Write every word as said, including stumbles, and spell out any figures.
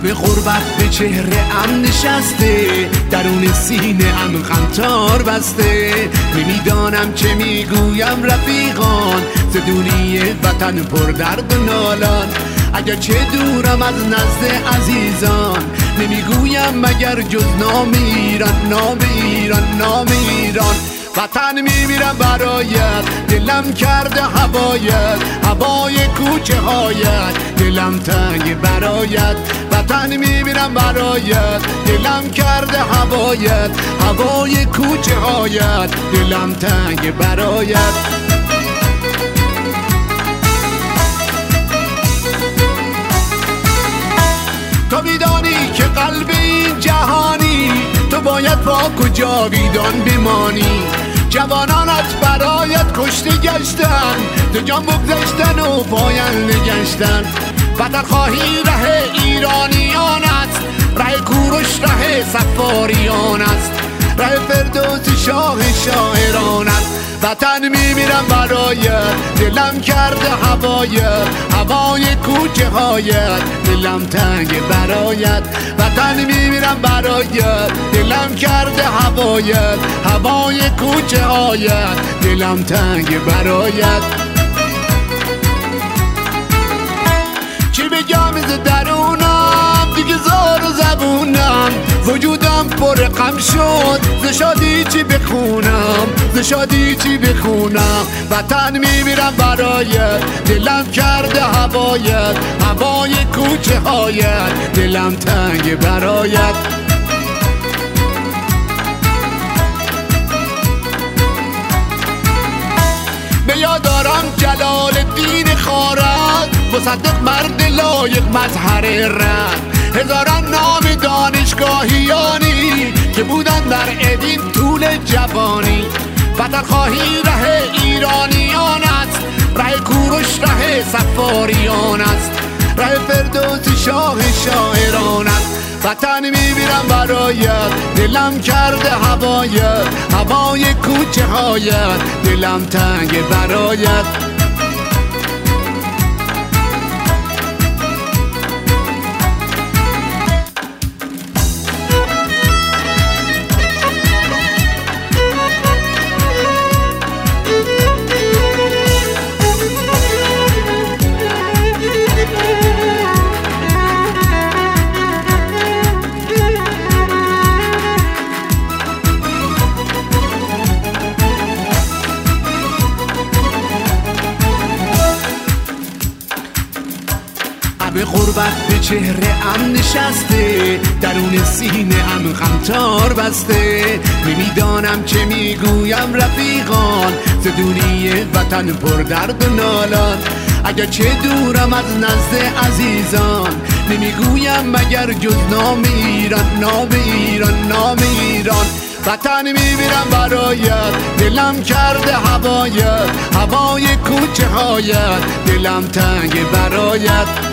لب غربت به چهره ام نشسته، درون سینه ام غمتار بسته. نمیدانم چه میگویم رفیقان، ز دوری وطن پر درد و نالان. اگر چه دورم از نزد عزیزان، نمیگویم مگر جز نام ایران، نام ایران، نام ایران. وطن میمیرم برایت، دلم کرده هوایت، هوای کوچه هایت، دلم تنگ برایت. وطن میمیرم برایت، دلم کرده هوایت، هوای کوچه هایت، دلم تنگ برایت. تو میدانی که قلب این جهانی، تو باید پاک و جاویدان بمانی. جوانانت برایت کشته گشتن، دو جان بگذشتن و پاینده گشتن. وطن خواهی ره ایرانیان است، ره کوروش ره سفاریان است، ره فردوس شاه شاعران است. وطن میمیرم برایت، دلم کرده هوایت، هوای کوچه هایت، دلم تنگ برایت. وطن میمیرم برایت، دلم کرده هوایت، هوای کوچه هایت، دلم تنگ برایت. چی بگم از درونم دیگه زار و زبونم، وجودم پر غم شد، ز شادی چی بخونم، ز شادی چی بخونم. وطن میمیرم برایت، دلم کرده هوایت، هوای کوچه هایت، دلم تنگ برایت. به یاد دارم جلال الدین خارد، مصدق مرد لایق مظهر رد. هزاران نام دانشگاهیانی که بودن در ادین طول جوانی. وطن خواهی ره ایرانیان است، ره کوروش ره سفاریان است، ره فردوس شاه شاعران است. وطن میمیرم برایت، دلم کرده هوایت، هوای کوچه هایت، دلم تنگ برایت. به غربت به چهره ام نشسته، درون سینه ام غمتار بسته. نمیدانم چه میگویم رفیقان، ز دوری وطن پر درد و نالان. اگر چه دورم از نزد عزیزان، نمیگویم مگر جز نام ایران، نام ایران، نام ایران. وطن میمیرم برایت، دلم کرده هوایت، هوای کوچه هایت، دلم تنگ برایت.